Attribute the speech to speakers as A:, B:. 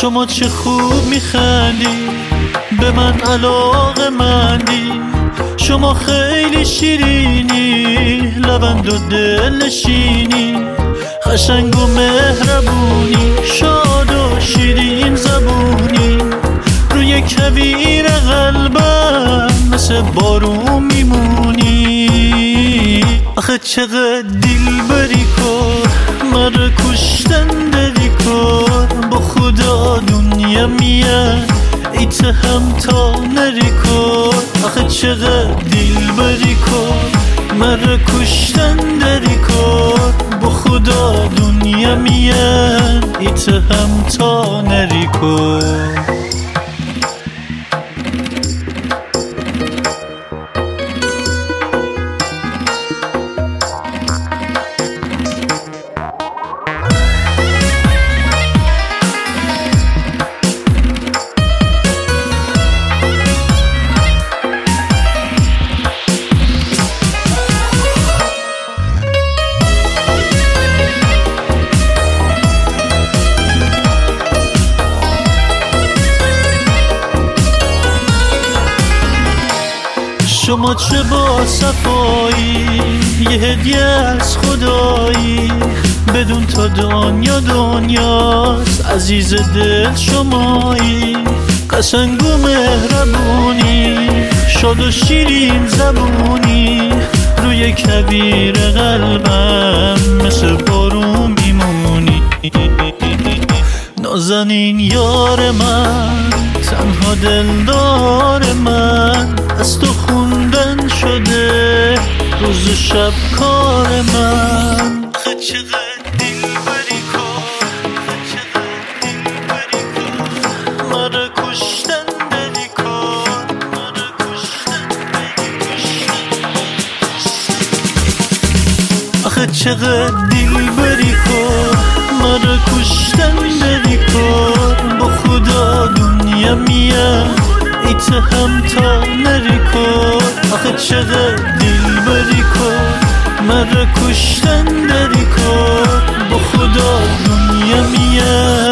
A: شما چه خوب میخندی، به من علاقه مندی. شما خیلی شیرینی، لبند و دلنشینی، قشنگ و مهربونی، شاد و شیرین زبونی. روی کویر قلبم مثل بارون میمونی. آخه چقدر دلبری کن، مرا کشتن دلی کن. با خدا دنیا میاد ایتهم تا نری کن. آخه چقدر دلبری کن، مرا کشتن دلی کن. با خدا دنیا میاد ایتهم تا نری کن. شما چه با صفایی، یه هدیه از خدایی. بدون تا دنیا دنیاست، عزیز دل شمایی. قشنگ و مهربونی، شاد و شیرین زبونی. روی کویر قلبم مثل بارون میمونی. نازنین یار من، تنها دلدار من. از تو خوندن شده روز و شب کار من. آخه چقدر دلبری کن، چقدر دلبری کن. مرا کشتن دلی کن، مرا کشتن دلی کن. آخه چقدر دلبری کن، مرا کشتن دلی کن. با خدا دنیا میاد ایتهم تا نری کن. آخه چقدر دلبری کن، مرا کشتن دلی کن. با خدا دنیا میاد